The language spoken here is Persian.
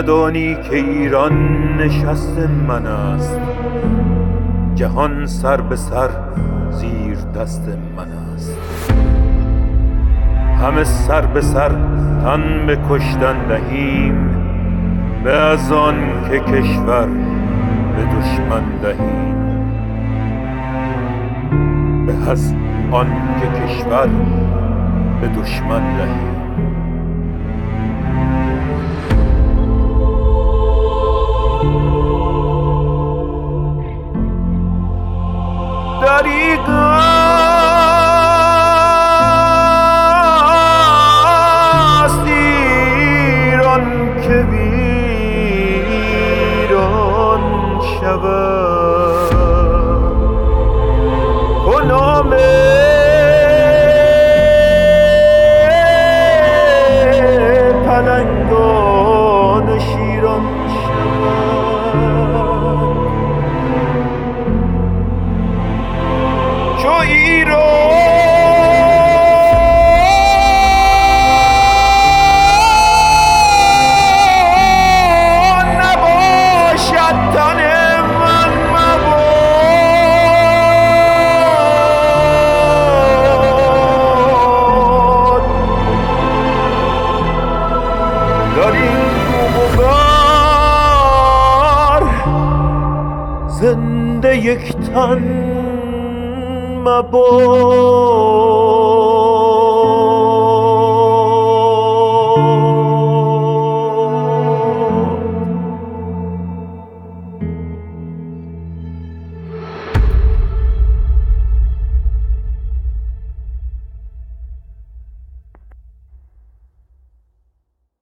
ندانی که ایران نشست من است، جهان سر به سر زیر دست من است. همه سر به سر تن به کشتن دهیم، به از آن که کشور به دشمن دهیم، به از آن که کشور به دشمن دهیم. دریغ است ایران که ویران شود، غلام پلنگان شیران شود. چو ایران نباشد تن من مباد، در این روزگار زنده یک تن مباد.